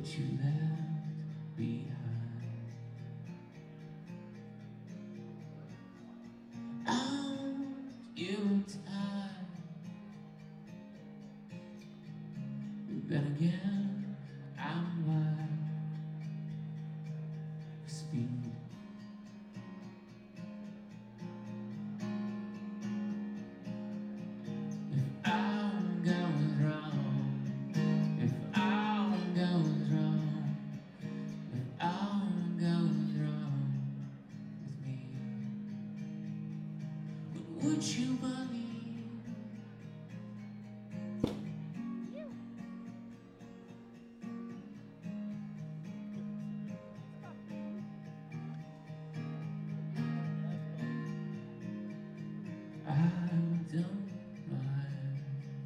you left behind. Aren't you tired? Then again, I'm wild for speed. If I'm going wrong, if I'm going wrong, if I'm going wrong with me, what would you believe? I don't mind.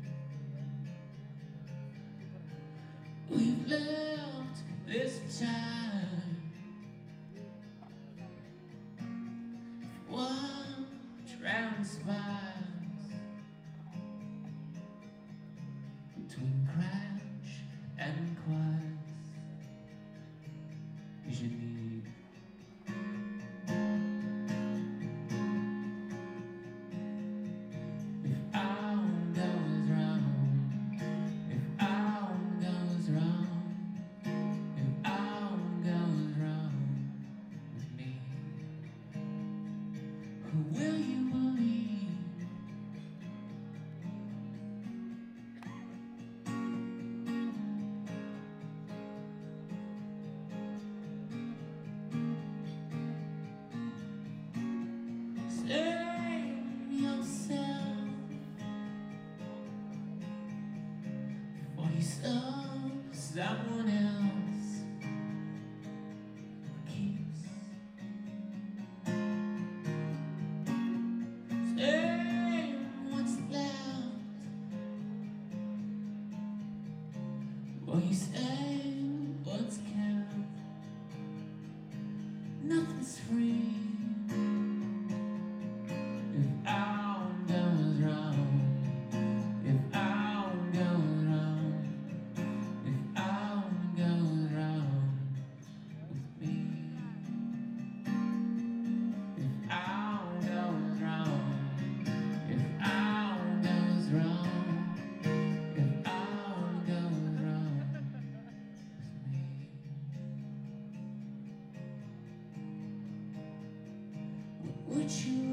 We've lived this time. What transpires between crash and quiet is your need. If I'm goes wrong, if I'm goes wrong, if I'm goes wrong with me, who will you believe? Save yourself before you serve someone else who keeps. Save what's left before you save what's kept. Nothing's free. If I'm goes wrong, if I'm goes wrong, if I'm goes wrong with me, if I'm goes wrong, if I'm goes wrong, if I'm goes wrong with me, what would you